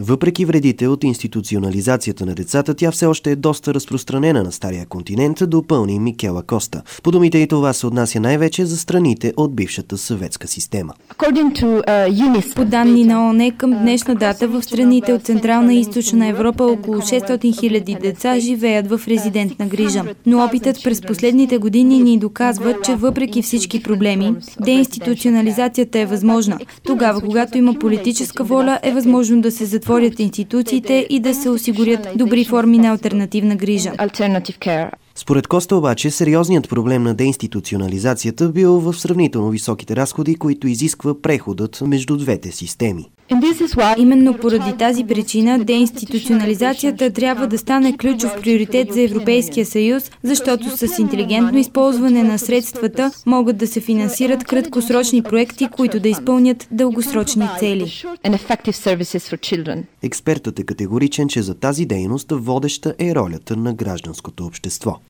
Въпреки вредите от институционализацията на децата, тя все още е доста разпространена на Стария континент, допълни Микела Коста. По думите и това се отнася най-вече за страните от бившата съветска система. По данни на ООН, към днешна дата в страните от Централна и Източна Европа около 600 хиляди деца живеят в резидентна грижа. Но опитът през последните години ни доказва, че въпреки всички проблеми, деинституционализацията е възможна. Тогава, когато има политическа воля, е възможно да се затворят институциите и да се осигурят добри форми на алтернативна грижа. Според Коста обаче, сериозният проблем на деинституционализацията бил в сравнително високите разходи, които изисква преходът между двете системи. Именно поради тази причина деинституционализацията трябва да стане ключов приоритет за Европейския съюз, защото с интелигентно използване на средствата могат да се финансират краткосрочни проекти, които да изпълнят дългосрочни цели. Експертът е категоричен, че за тази дейност водеща е ролята на гражданското общество.